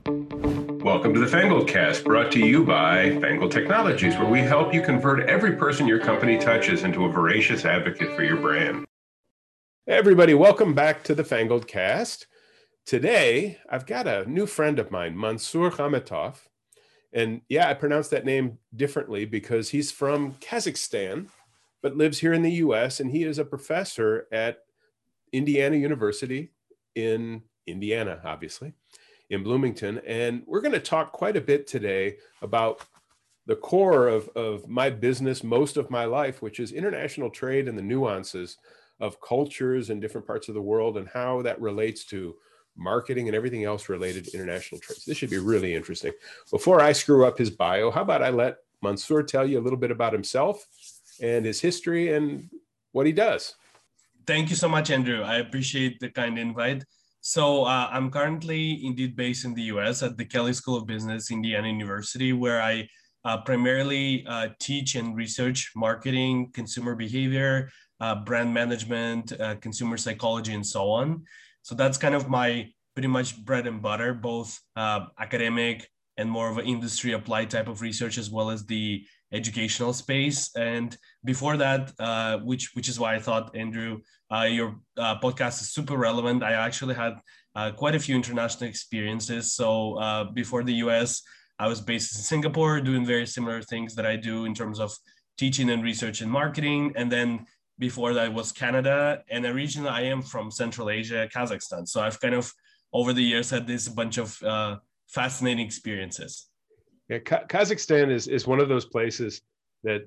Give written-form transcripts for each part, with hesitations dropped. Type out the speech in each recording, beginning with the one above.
Welcome to the Fangled Cast, brought to you by Fangled Technologies, where we help you convert every person your company touches into a voracious advocate for your brand. Hey everybody, welcome back to the Fangled Cast. Today, I've got a new friend of mine, Mansour Khamatov. And yeah, I pronounced that name differently because he's from Kazakhstan, but lives here in the US, and he is a professor at Indiana University in Indiana, obviously, in Bloomington. And we're going to talk quite a bit today about the core of my business, most of my life, which is international trade and the nuances of cultures in different parts of the world and how that relates to marketing and everything else related to international trade. This should be really interesting. Before I screw up his bio, how about I let Mansour tell you a little bit about himself and his history and what he does. Thank you so much, Andrew. I appreciate the kind invite. So I'm currently indeed based in the US at the Kelley School of Business, Indiana University, where I primarily teach and research marketing, consumer behavior, brand management, consumer psychology, and so on. So that's kind of my pretty much bread and butter, both academic and more of an industry applied type of research, as well as the educational space. And before that, which is why I thought, Andrew, your podcast is super relevant. I actually had quite a few international experiences. So before the US, I was based in Singapore doing very similar things that I do in terms of teaching and research and marketing. And then before that was Canada. And originally I am from Central Asia, Kazakhstan. So I've kind of over the years had this bunch of fascinating experiences. Yeah, Kazakhstan is one of those places that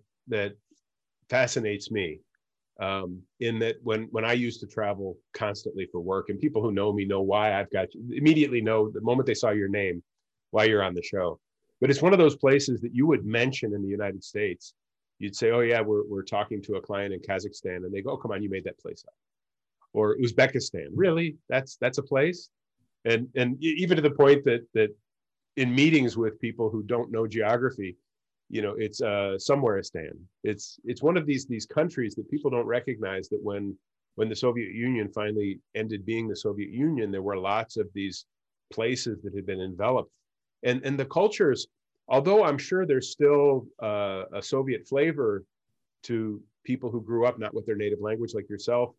fascinates me. In that when I used to travel constantly for work, and people who know me know why I've got you, immediately know the moment they saw your name, why you're on the show. But it's one of those places that you would mention in the United States. You'd say, oh yeah, we're talking to a client in Kazakhstan, and they go, oh, come on, you made that place up. Or Uzbekistan, really? That's a place? And even to the point that in meetings with people who don't know geography, you know, it's Somewhereistan. It's one of these countries that people don't recognize, that when the Soviet Union finally ended being the Soviet Union, there were lots of these places that had been enveloped. And the cultures, although I'm sure there's still a Soviet flavor to people who grew up not with their native language like yourself,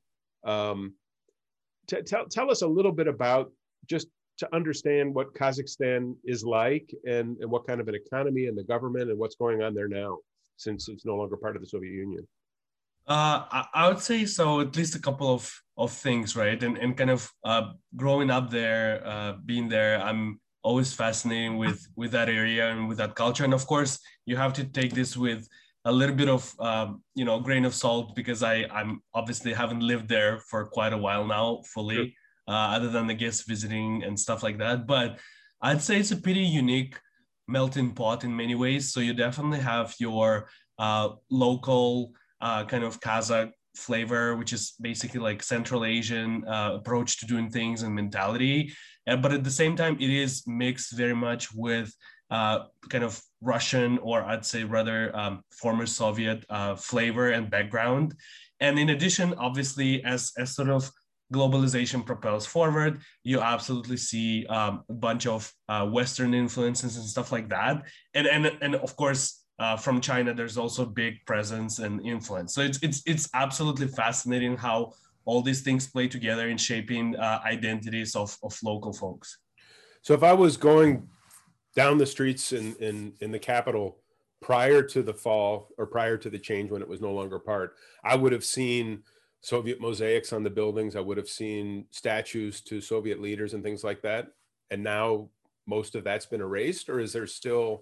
tell us a little bit about, just to understand what Kazakhstan is like and what kind of an economy and the government and what's going on there now, since it's no longer part of the Soviet Union. I would say so, at least a couple of things, right? And kind of growing up there, being there, I'm always fascinated with that area and with that culture. And of course, you have to take this with a little bit of grain of salt, because I'm obviously haven't lived there for quite a while now fully. Sure. Other than the guests visiting and stuff like that. But I'd say it's a pretty unique melting pot in many ways. So you definitely have your local kind of Kazakh flavor, which is basically like Central Asian approach to doing things and mentality. But at the same time, it is mixed very much with kind of Russian, or I'd say rather former Soviet flavor and background. And in addition, obviously, as sort of globalization propels forward, you absolutely see a bunch of Western influences and stuff like that. And of course, from China, there's also big presence and influence. So it's absolutely fascinating how all these things play together in shaping identities of local folks. So if I was going down the streets in the capital prior to the fall, or prior to the change when it was no longer part, I would have seen Soviet mosaics on the buildings. I would have seen statues to Soviet leaders and things like that. And now most of that's been erased, or is there still,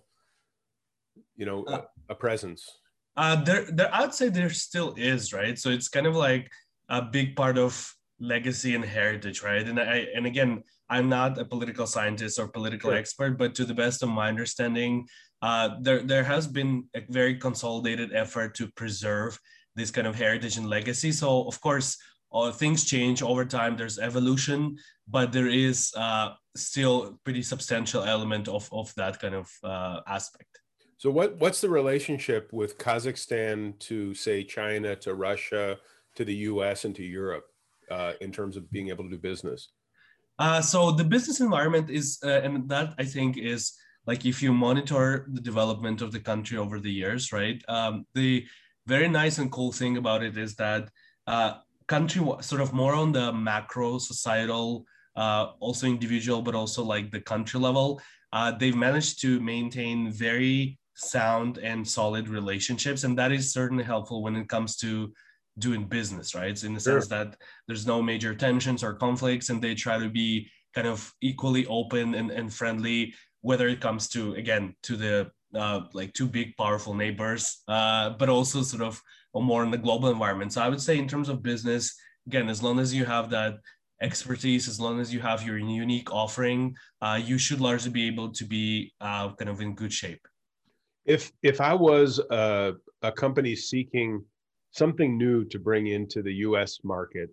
a presence? There, I'd say there still is, right? So it's kind of like a big part of legacy and heritage, right? And again, I'm not a political scientist or political Sure. expert, but to the best of my understanding, there has been a very consolidated effort to preserve this kind of heritage and legacy. So of course, things change over time. There's evolution, but there is still pretty substantial element of that kind of aspect. So what's the relationship with Kazakhstan to, say, China, to Russia, to the US, and to Europe in terms of being able to do business? So the business environment is, and that I think is like if you monitor the development of the country over the years, right? The very nice and cool thing about it is that uh, country sort of more on the macro societal, also individual, but also like the country level, they've managed to maintain very sound and solid relationships, and that is certainly helpful when it comes to doing business, right? In the sense Sure. that there's no major tensions or conflicts, and they try to be kind of equally open and friendly, whether it comes to, again, to the like two big powerful neighbors, but also sort of more in the global environment. So I would say in terms of business, again, as long as you have that expertise, as long as you have your unique offering, you should largely be able to be kind of in good shape. If I was a company seeking something new to bring into the U.S. market,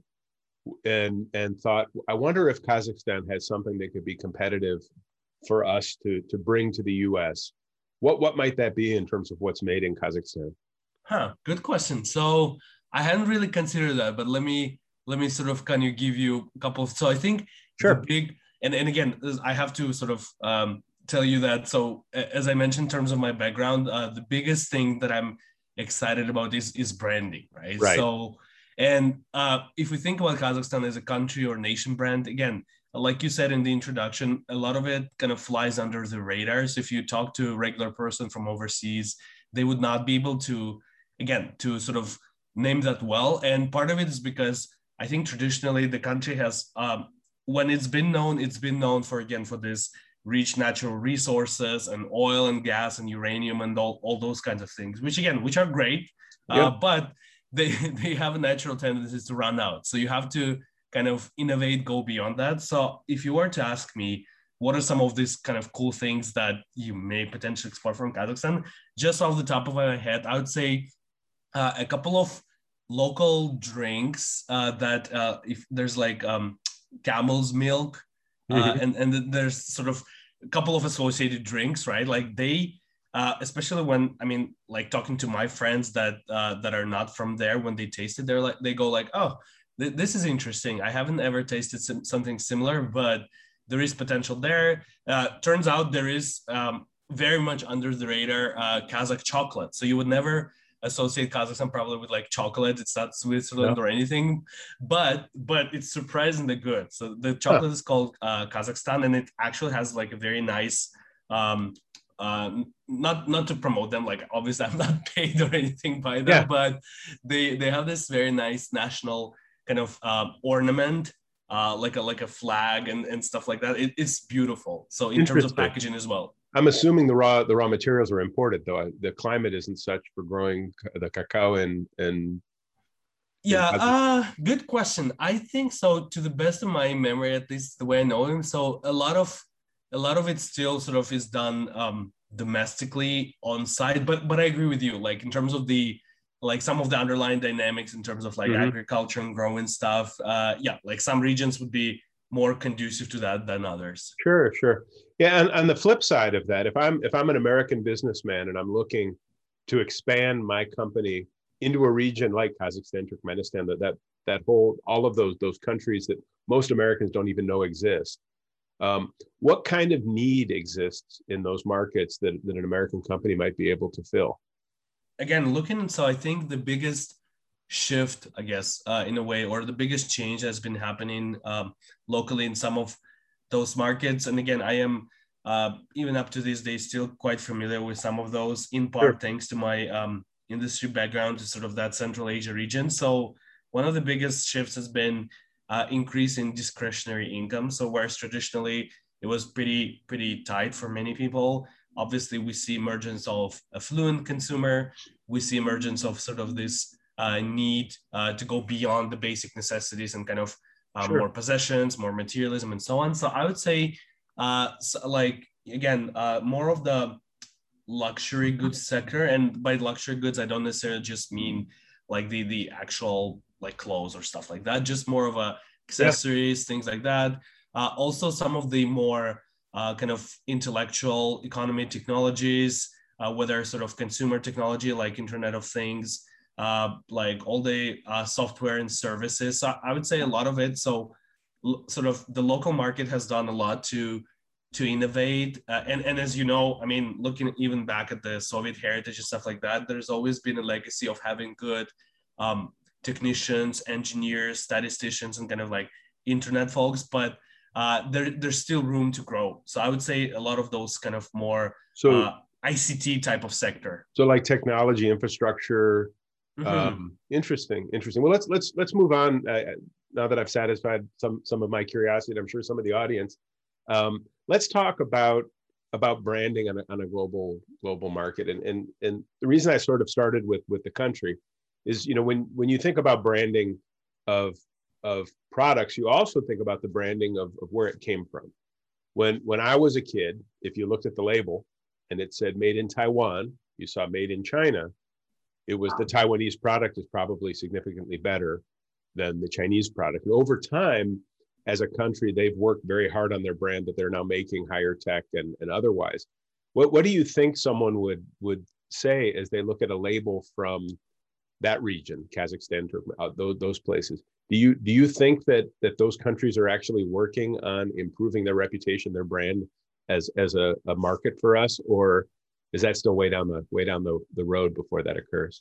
and thought, I wonder if Kazakhstan has something that could be competitive for us to bring to the U.S. What might that be in terms of what's made in Kazakhstan? Huh, good question. So I hadn't really considered that, but let me sort of kind of give you a couple of, so I think the Sure. big, and again, I have to sort of tell you that, so as I mentioned in terms of my background, the biggest thing that I'm excited about is branding, right? Right. So, and if we think about Kazakhstan as a country or nation brand, again, like you said in the introduction, a lot of it kind of flies under the radar. So if you talk to a regular person from overseas, they would not be able to, again, to sort of name that well. And part of it is because I think traditionally the country has, when it's been known for, again, for this rich natural resources and oil and gas and uranium and all those kinds of things, which again, which are great, Yep. but they, they have a natural tendency to run out. So you have to kind of innovate, go beyond that. So if you were to ask me, what are some of these kind of cool things that you may potentially explore from Kazakhstan? Just off the top of my head, I would say a couple of local drinks that if there's like camel's milk, Hmm. and there's sort of a couple of associated drinks, right? Like they, especially when, I mean, like talking to my friends that are not from there, when they taste it, they're like, they go like, oh, this is interesting. I haven't ever tasted something similar, but there is potential there. Turns out there is very much under the radar Kazakh chocolate. So you would never associate Kazakhstan probably with like chocolate. It's not No. Switzerland or anything, but it's surprisingly good. So the Huh. chocolate is called Kazakhstan, and it actually has like a very nice. Um, not to promote them, like obviously I'm not paid or anything by them, Yeah. but they have this very nice national kind of ornament, like a flag and stuff like that. It's beautiful. So in terms of Interesting. packaging as well. I'm assuming the raw materials are imported, though. The climate isn't such for growing the cacao in Yeah, Kazakhstan. good question. I think so, to the best of my memory, at least the way I know him. So a lot of it still sort of is done domestically on site, but I agree with you. Like in terms of the, like some of the underlying dynamics in terms of like Hmm. agriculture and growing stuff. Yeah, like some regions would be more conducive to that than others. Sure, sure. Yeah, and on the flip side of that, if I'm an American businessman and I'm looking to expand my company into a region like Kazakhstan, Turkmenistan, that whole all of those countries that most Americans don't even know exist. What kind of need exists in those markets that an American company might be able to fill? Again, looking, so I think the biggest shift, I guess, in a way, or the biggest change that's been happening locally in some of those markets. And again, I am even up to this day still quite familiar with some of those, in Sure, part thanks to my industry background to sort of that Central Asia region. So one of the biggest shifts has been increase in discretionary income. So whereas traditionally it was pretty tight for many people, obviously we see emergence of affluent consumer, we see emergence of sort of this need to go beyond the basic necessities and kind of more sure. possessions, more materialism, and so on. So I would say, so like again, more of the luxury goods sector, and by luxury goods, I don't necessarily just mean like the actual like clothes or stuff like that. Just more of a Yeah, accessories, things like that. Also, some of the more kind of intellectual economy technologies, whether sort of consumer technology like Internet of Things, like all the software and services. So I would say a lot of it. So sort of the local market has done a lot to innovate. And as you know, I mean, looking even back at the Soviet heritage and stuff like that, there's always been a legacy of having good technicians, engineers, statisticians, and kind of like internet folks. But there's still room to grow. So I would say a lot of those kind of more ICT type of sector. So like technology infrastructure. Interesting. Well, let's move on. Now that I've satisfied some of my curiosity, and I'm sure some of the audience. Let's talk about branding on a global market. And the reason I sort of started with the country is, you know, when you think about branding of products, you also think about the branding of where it came from. When I was a kid, if you looked at the label and it said made in Taiwan, you saw made in China, it was the Taiwanese product is probably significantly better than the Chinese product. And over time, as a country, they've worked very hard on their brand that they're now making higher tech and otherwise. What do you think someone would say as they look at a label from that region, Kazakhstan, those places? Do you think that those countries are actually working on improving their reputation, their brand as a market for us, or is that still way down the road before that occurs?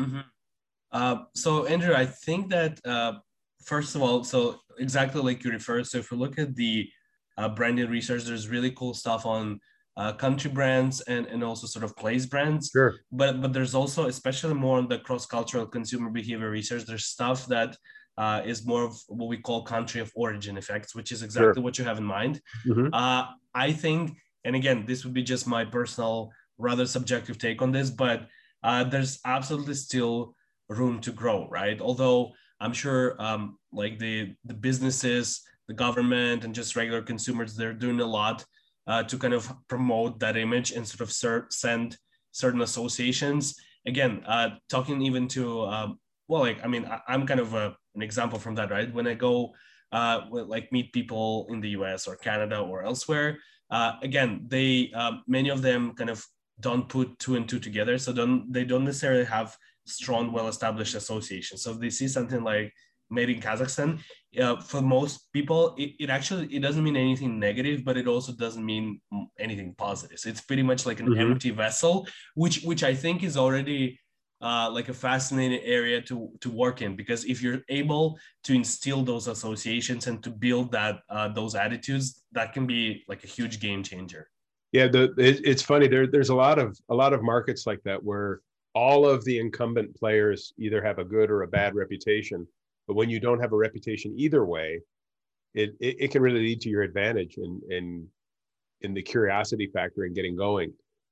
So Andrew, I think that first of all, so exactly like you referred, so if we look at the branding research, there's really cool stuff on country brands and also sort of place brands. Sure. But there's also, especially more on the cross-cultural consumer behavior research, there's stuff that is more of what we call country of origin effects, which is exactly what you have in mind. I think, and again, this would be just my personal, rather subjective take on this, but there's absolutely still room to grow, right? Although I'm sure like the businesses, the government, and just regular consumers, they're doing a lot to kind of promote that image and sort of send certain associations. Again, talking even to, well, like, I mean, I'm kind of an example from that, right? When I go like meet people in the US or Canada or elsewhere, again, they, many of them kind of don't put two and two together. So they don't necessarily have strong, well-established associations. So if they see something like made in Kazakhstan, for most people, it actually doesn't mean anything negative, but it also doesn't mean anything positive. So it's pretty much like an empty vessel, which I think is already like a fascinating area to work in, because if you're able to instill those associations and to build that those attitudes, that can be like a huge game changer. Yeah, it's funny. There's a lot of markets like that where all of the incumbent players either have a good or a bad reputation, but when you don't have a reputation either way, it can really lead to your advantage in the curiosity factor in getting going.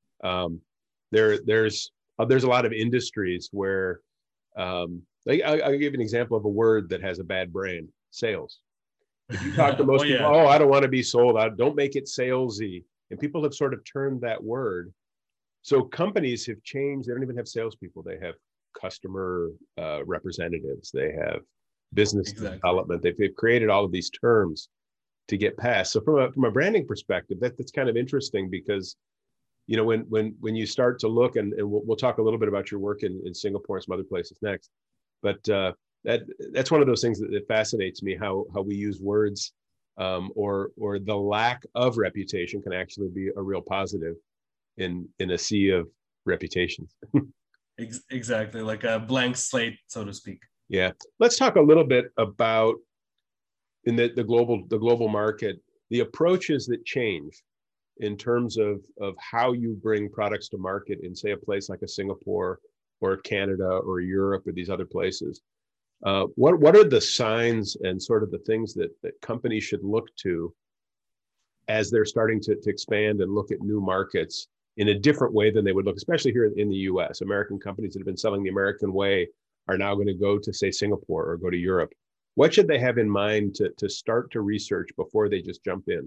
There's a lot of industries where I'll give you an example of a word that has a bad brand: sales. If you talk to most people, I don't want to be sold. Don't make it salesy. And people have sort of turned that word. So companies have changed. They don't even have salespeople. They have customer representatives. They have business development. They've created all of these terms to get past. So from a branding perspective, that's kind of interesting, because you know when you start to look, and we'll talk a little bit about your work in Singapore and some other places next, but that's one of those things that fascinates me, how we use words or the lack of reputation can actually be a real positive in a sea of reputations. Exactly, like a blank slate, so to speak. Yeah, let's talk a little bit about in the global market, the approaches that change in terms of how you bring products to market in, say, a place like a Singapore or Canada or Europe or these other places. What are the signs and sort of the things that companies should look to as they're starting to expand and look at new markets in a different way than they would look, especially here in the US? American companies that have been selling the American way are now going to go to, say, Singapore or go to Europe. What should they have in mind to start to research before they just jump in?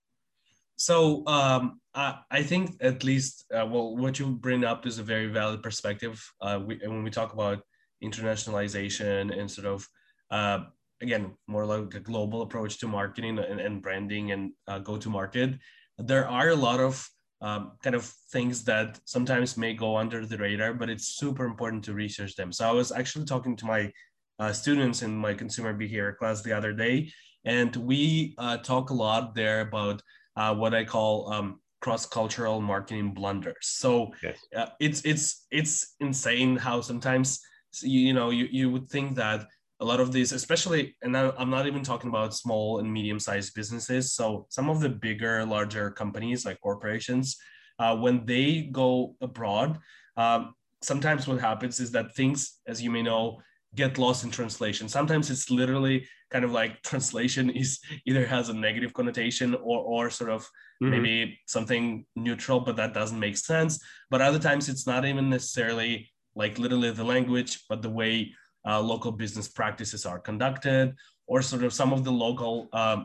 So I think at least, well, what you bring up is a very valid perspective. When we talk about internationalization and sort of, again, more like a global approach to marketing and branding and go-to-market, there are a lot of kind of things that sometimes may go under the radar, but it's super important to research them. So I was actually talking to my students in my consumer behavior class the other day, And we talk a lot there about what I call cross-cultural marketing blunders. So Yes. it's insane how sometimes you would think that a lot of these, especially, and I'm not even talking about small and medium-sized businesses. So some of the bigger, larger companies like corporations, when they go abroad, sometimes what happens is that things, as you may know, get lost in translation. Sometimes it's literally kind of like translation is either has a negative connotation or sort of maybe something neutral, but that doesn't make sense. But other times it's not even necessarily like literally the language, but the way local business practices are conducted, or sort of some of the local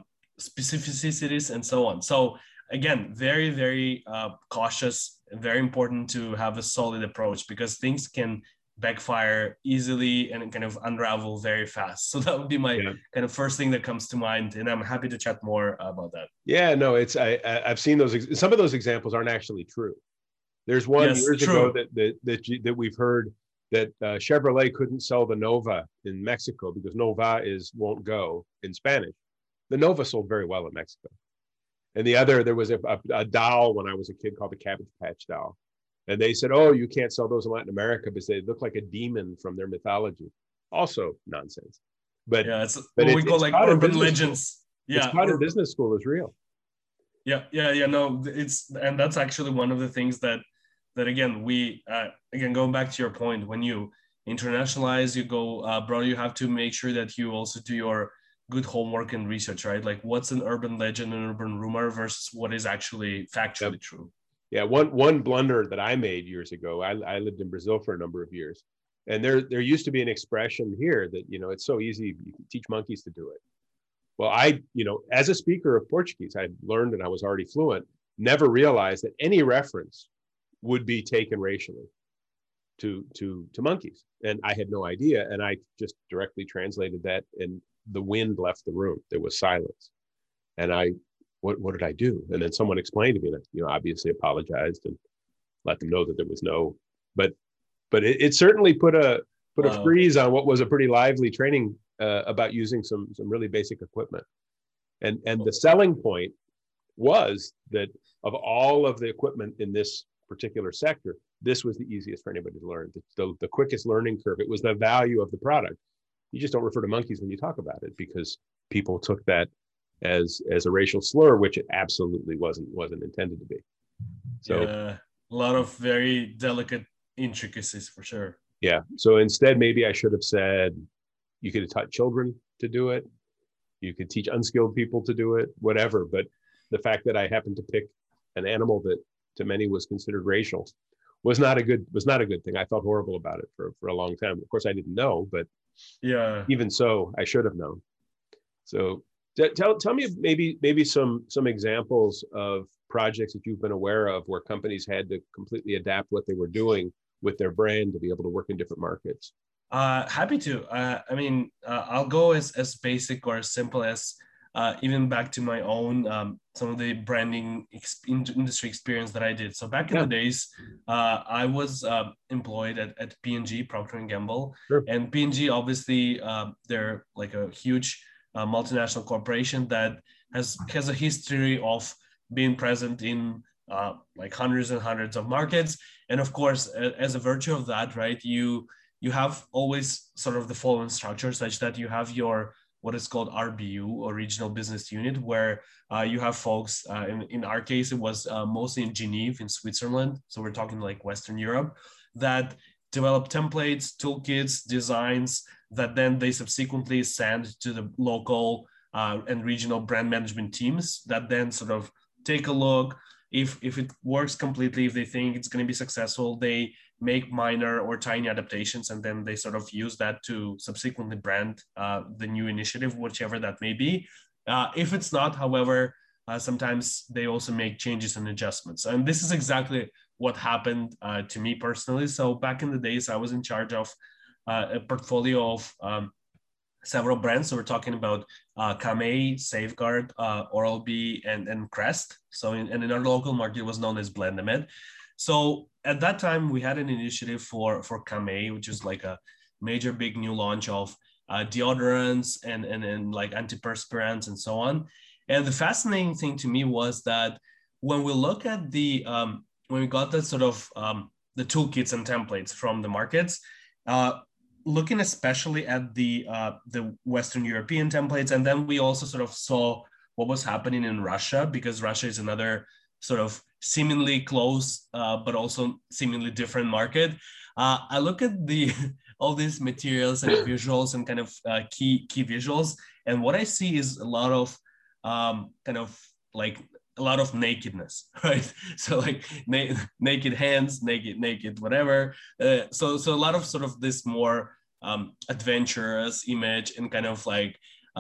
specificities and so on. So again, very, very cautious, very important to have a solid approach, because things can backfire easily and kind of unravel very fast. So that would be my kind of first thing that comes to mind, and I'm happy to chat more about that. Yeah, no, I've seen those. Some of those examples aren't actually true. There's one years ago that we've heard that Chevrolet couldn't sell the Nova in Mexico because Nova won't go in Spanish. The Nova sold very well in Mexico. And the other, there was a doll when I was a kid called the Cabbage Patch doll. And they said, oh, you can't sell those in Latin America because they look like a demon from their mythology. Also nonsense. But yeah, it's what we call like urban legends. Yeah, it's taught in business school is real. Yeah. No, and that's actually one of the things that again, we again, going back to your point, when you internationalize, you go abroad, you have to make sure that you also do your good homework and research, right? Like what's an urban legend and urban rumor versus what is actually factually true. Yeah, one blunder that I made years ago, I lived in Brazil for a number of years, and there used to be an expression here that, it's so easy, you can teach monkeys to do it. Well, as a speaker of Portuguese, I learned, and I was already fluent, never realized that any reference would be taken racially to monkeys. And I had no idea. And I just directly translated that, and the wind left the room. There was silence. And what did I do? And then someone explained to me, and obviously apologized and let them know that there was no, but it certainly put a freeze on what was a pretty lively training about using some really basic equipment. And the selling point was that of all of the equipment in this particular sector, this was the easiest for anybody to learn, the quickest learning curve. It was the value of the product. You just don't refer to monkeys when you talk about it, because people took that as a racial slur, which it absolutely wasn't intended to be. So a lot of very delicate intricacies for sure. Yeah. So instead, maybe I should have said, you could have taught children to do it. You could teach unskilled people to do it, whatever. But the fact that I happened to pick an animal that to many was considered racial was not a good thing. I felt horrible about it for a long time. Of course, I didn't know, but even so, I should have known. So tell me maybe some examples of projects that you've been aware of where companies had to completely adapt what they were doing with their brand to be able to work in different markets. Happy to. I'll go as basic or as simple as even back to my own some of the branding industry experience that I did. So back in the days, I was employed at P&G, Procter & Gamble. Sure. And P&G, obviously, they're like a huge multinational corporation that has a history of being present in like hundreds and hundreds of markets. And of course, as a virtue of that, right, you have always sort of the following structure, such that you have your what is called RBU, or regional business unit, where you have folks, in our case, it was mostly in Geneva in Switzerland. So we're talking like Western Europe, that develop templates, toolkits, designs that then they subsequently send to the local and regional brand management teams that then sort of take a look. If it works completely, if they think it's going to be successful, they make minor or tiny adaptations, and then they sort of use that to subsequently brand the new initiative, whichever that may be. If it's not, however, sometimes they also make changes and adjustments. And this is exactly what happened to me personally. So back in the days, I was in charge of a portfolio of several brands. So we're talking about Camay, Safeguard, Oral-B, and Crest. So in our local market, it was known as Blendamed. So at that time, we had an initiative for Camay, which is like a major big new launch of deodorants and like antiperspirants and so on. And the fascinating thing to me was that when we look at when we got that sort of the toolkits and templates from the markets, looking especially at the Western European templates, and then we also sort of saw what was happening in Russia, because Russia is another sort of seemingly close, but also seemingly different market. I look at all these materials and visuals and kind of key visuals, and what I see is a lot of kind of like a lot of nakedness, right? So like naked hands, naked whatever. So a lot of sort of this more adventurous image and kind of like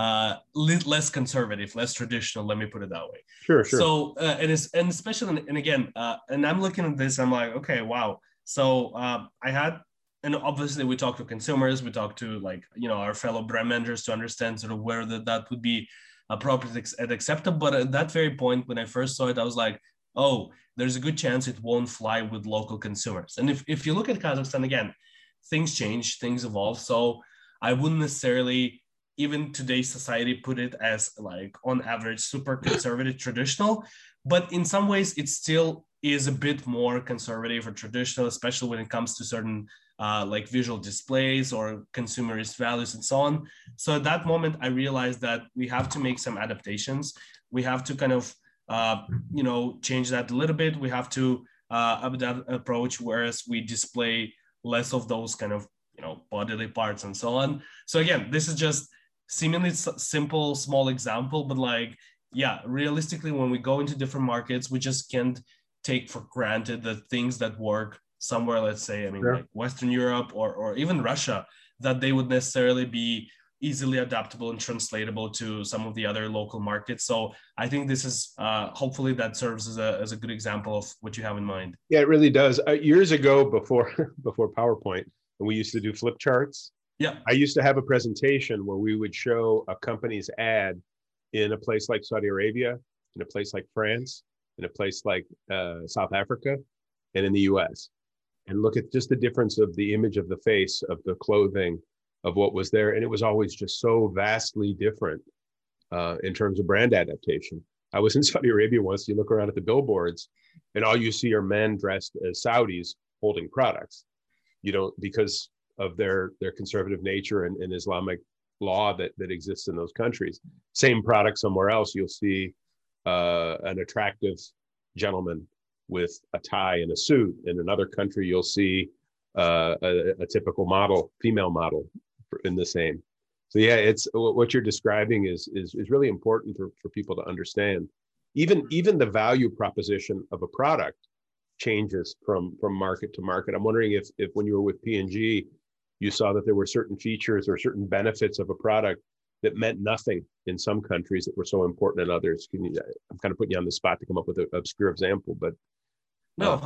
less conservative, less traditional. Let me put it that way. Sure. So and especially and again, and I'm looking at this, I'm like, okay, wow. So I had, and obviously we talk to consumers, we talk to like our fellow brand managers to understand sort of where that would be appropriate and acceptable. But at that very point, when I first saw it, I was like, oh, there's a good chance it won't fly with local consumers. And if you look at Kazakhstan again, things change, things evolve. So I wouldn't necessarily, even today's society, put it as like on average super conservative traditional, but in some ways it still is a bit more conservative or traditional, especially when it comes to certain like visual displays or consumerist values and so on. So at that moment, I realized that we have to make some adaptations. We have to kind of, change that a little bit. We have to adapt approach, whereas we display less of those kind of, bodily parts and so on. So again, this is just seemingly simple, small example, but like, yeah, realistically, when we go into different markets, we just can't take for granted the things that work somewhere, let's say, like Western Europe or even Russia, that they would necessarily be easily adaptable and translatable to some of the other local markets. So I think this is hopefully that serves as a good example of what you have in mind. Yeah, it really does. Years ago, before PowerPoint, and we used to do flip charts. Yeah, I used to have a presentation where we would show a company's ad in a place like Saudi Arabia, in a place like France, in a place like South Africa, and in the US, and look at just the difference of the image of the face, of the clothing, of what was there. And it was always just so vastly different in terms of brand adaptation. I was in Saudi Arabia once. You look around at the billboards and all you see are men dressed as Saudis holding products. Because of their conservative nature and Islamic law that exists in those countries. Same product somewhere else, you'll see an attractive gentleman with a tie and a suit. In another country, you'll see a typical model, female model in the same. So yeah, it's what you're describing is really important for people to understand. Even the value proposition of a product changes from market to market. I'm wondering if when you were with P&G, you saw that there were certain features or certain benefits of a product that meant nothing in some countries that were so important in others. I'm kind of putting you on the spot to come up with an obscure example, but no,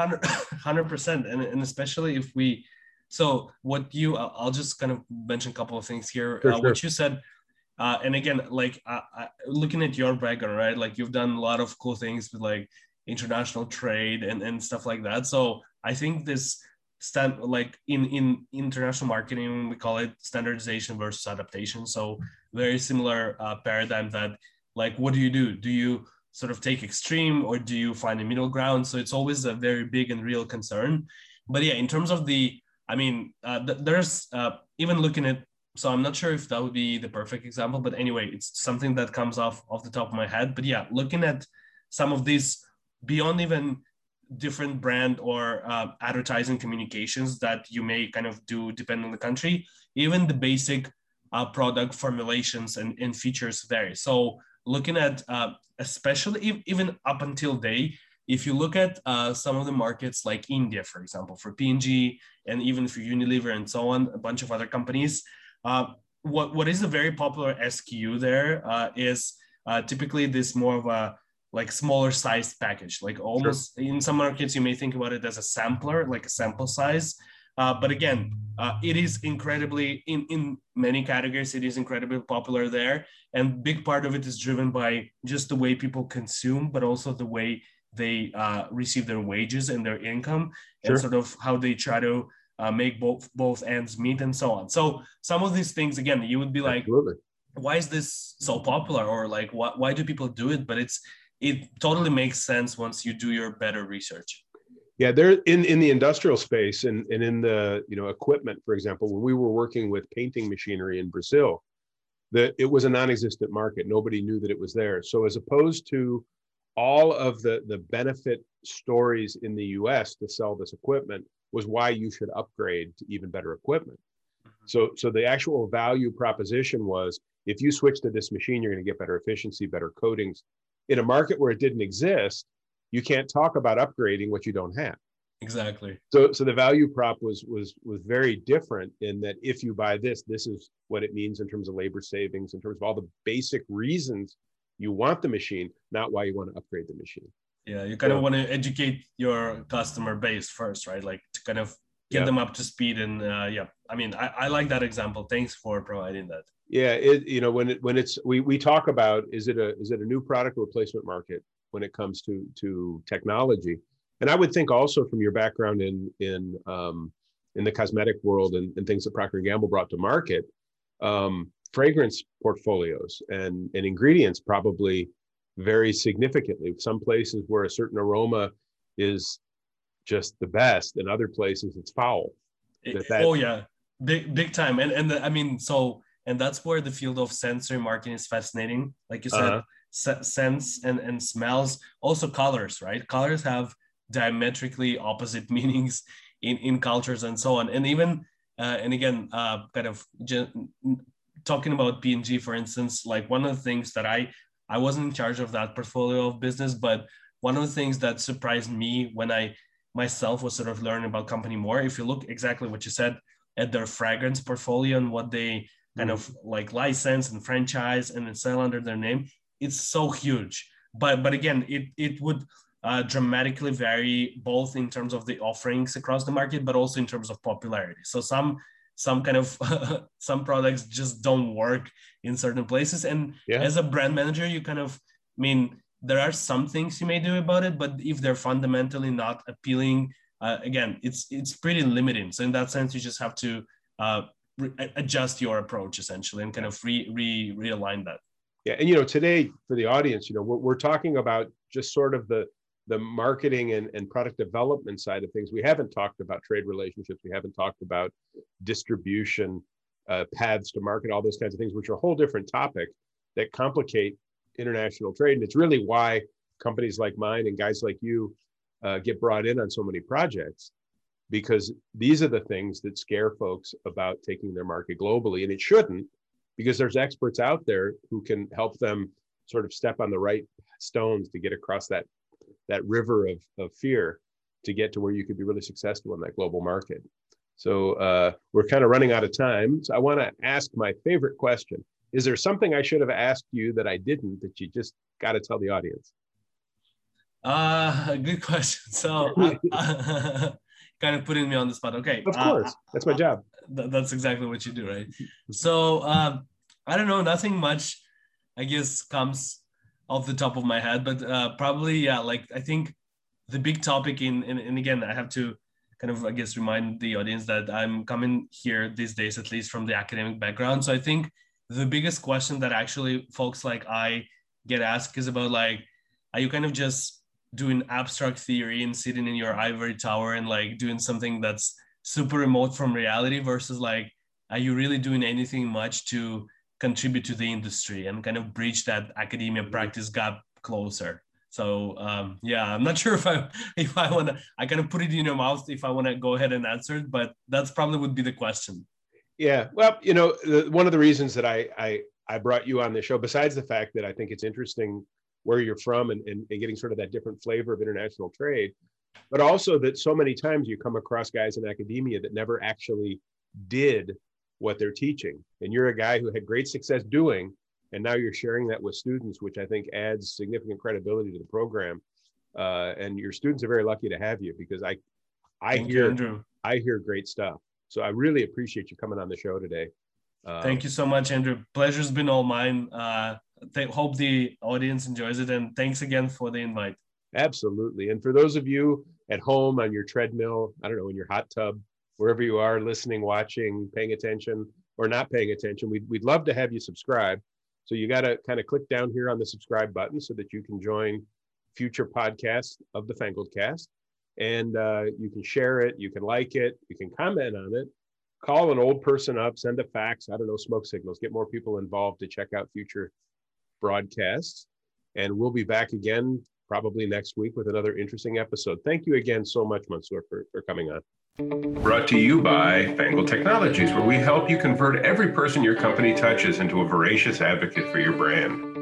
100%, and especially if we. So I'll just kind of mention a couple of things here. Sure. What you said, and again, like looking at your background, right? Like you've done a lot of cool things with like international trade and stuff like that. So I think this like in international marketing, we call it standardization versus adaptation. So very similar paradigm that like, what do? Do you sort of take extreme or do you find a middle ground? So it's always a very big and real concern. But yeah, in terms of there's even looking at, so I'm not sure if that would be the perfect example, but anyway, it's something that comes off the top of my head. But yeah, looking at some of these beyond even different brand or advertising communications that you may kind of do depending on the country, even the basic product formulations and features vary. So looking at especially even up until date, if you look at some of the markets like India, for example, for P&G and even for Unilever and so on, a bunch of other companies, what is a very popular SKU there is typically this more of a like smaller sized package, like almost in some markets, you may think about it as a sampler, like a sample size. But again, it is incredibly, in many categories, it is incredibly popular there. And big part of it is driven by just the way people consume, but also the way they receive their wages and their income and sort of how they try to make both ends meet and so on. So some of these things, again, you would be like, Absolutely. why is this so popular? Or like, why do people do it? But it totally makes sense once you do your better research. Yeah, there in the industrial space and in the equipment, for example, when we were working with painting machinery in Brazil, that it was a non-existent market. Nobody knew that it was there. So as opposed to all of the benefit stories in the US to sell this equipment was why you should upgrade to even better equipment. So the actual value proposition was, if you switch to this machine, you're going to get better efficiency, better coatings. In a market where it didn't exist, you can't talk about upgrading what you don't have. Exactly. So the value prop was very different in that if you buy this is what it means in terms of labor savings, in terms of all the basic reasons you want the machine, not why you want to upgrade the machine. Yeah, you kind of want to educate your customer base first, right? Like to kind of get them up to speed. And yeah, I mean, I like that example. Thanks for providing that. Yeah, when it's we talk about is it a new product replacement market when it comes to technology. And I would think also from your background in the cosmetic world and things that Procter & Gamble brought to market, fragrance portfolios and ingredients probably vary significantly. Some places where a certain aroma is just the best, and other places it's foul. Oh yeah, big time. And I mean, and that's where the field of sensory marketing is fascinating. Like you said, scents and smells, also colors, right? Colors have diametrically opposite meanings in cultures and so on. And even and again, kind of talking about P&G, for instance, like one of the things that I wasn't in charge of that portfolio of business, but one of the things that surprised me when I myself was sort of learning about company more, if you look exactly what you said at their fragrance portfolio and what they kind of like license and franchise and then sell under their name, it's so huge. But again, it would dramatically vary both in terms of the offerings across the market, but also in terms of popularity. So some kind of some products just don't work in certain places. And as a brand manager, you kind of, I mean, there are some things you may do about it, but if they're fundamentally not appealing, again, it's pretty limiting. So in that sense, you just have to adjust your approach essentially and kind of realign that. Yeah, and today for the audience, we're talking about just sort of the marketing and product development side of things. We haven't talked about trade relationships. We haven't talked about distribution, paths to market, all those kinds of things, which are a whole different topic that complicate international trade. And it's really why companies like mine and guys like you get brought in on so many projects, because these are the things that scare folks about taking their market globally. And it shouldn't, because there's experts out there who can help them sort of step on the right stones to get across that river of fear to get to where you could be really successful in that global market. So we're kind of running out of time. So I want to ask my favorite question. Is there something I should have asked you that I didn't, that you just got to tell the audience? Good question. So kind of putting me on the spot. Okay. Of course. That's my job. That's exactly what you do, right? So I don't know, nothing much, I guess, comes off the top of my head, but probably, yeah, like I think the big topic and again, I have to kind of, I guess, remind the audience that I'm coming here these days, at least from the academic background. So I think the biggest question that actually folks like I get asked is about like, are you kind of just doing abstract theory and sitting in your ivory tower and like doing something that's super remote from reality versus like, are you really doing anything much to contribute to the industry and kind of bridge that academia practice gap closer? So yeah, I'm not sure if I want to, I kind of put it in your mouth if I want to go ahead and answer it, but that's probably would be the question. Yeah, well, one of the reasons that I brought you on the show, besides the fact that I think it's interesting where you're from and getting sort of that different flavor of international trade, but also that so many times you come across guys in academia that never actually did what they're teaching. And you're a guy who had great success doing, and now you're sharing that with students, which I think adds significant credibility to the program. And your students are very lucky to have you, because I hear great stuff. So I really appreciate you coming on the show today. Thank you so much, Andrew. Pleasure's been all mine. Hope the audience enjoys it. And thanks again for the invite. Absolutely. And for those of you at home on your treadmill, I don't know, in your hot tub, wherever you are, listening, watching, paying attention, or not paying attention. We'd love to have you subscribe. So you got to kind of click down here on the subscribe button so that you can join future podcasts of the Fangled Cast. And you can share it, you can like it, you can comment on it, call an old person up, send a fax, I don't know, smoke signals, get more people involved to check out future broadcasts. And we'll be back again probably next week with another interesting episode. Thank you again so much, Mansoor, for coming on. Brought to you by Fangled Technologies, where we help you convert every person your company touches into a voracious advocate for your brand.